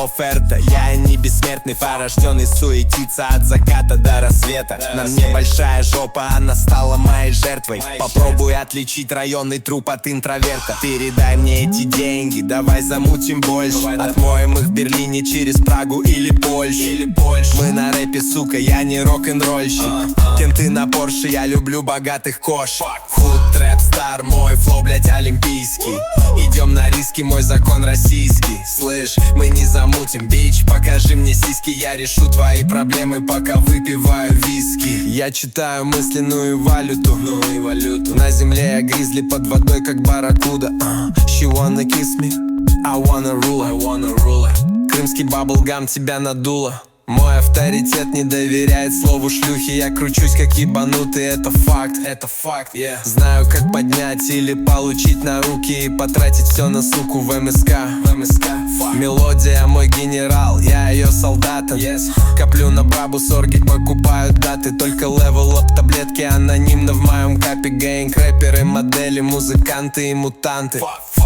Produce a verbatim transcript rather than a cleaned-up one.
оферта. Я не бессмертный, порожденный суетиться от заката до рассвета. На мне большая жопа, она стала моей жертвой. Попробуй отличить районный труп от интроверта. Передай мне эти деньги, давай замутим больше. Отмоем их в Берлине через Прагу или Польшу. Мы на рэпе, сука, я не рок-н-ролльщик. Кенты на Порше, я люблю богатых кошек. Худ, трэп, стар, мой флоу, блять, олимпийский. Идем на риски, мой закон российский. Слышь, мы не замутим, бич, покажи мне сиськи. Я решу твои проблемы, пока выпиваю виски. Я читаю мысленную валюту, ну и валюту. На земле я гризли, под водой как барракуда. uh, She wanna kiss me, I wanna rule, I wanna rule her. Крымский баблгам тебя надуло. Мой авторитет не доверяет слову шлюхи. Я кручусь как ебанутый, это факт, это факт, yeah. Знаю, как поднять или получить на руки и потратить все на суку в МСК, в МСК. Мелодия мой генерал, я ее солдата, yes. Коплю на бабу, сорги покупают даты. Только левел ап таблетки анонимно в моем капе. Гэнг, рэперы, модели, музыканты и мутанты.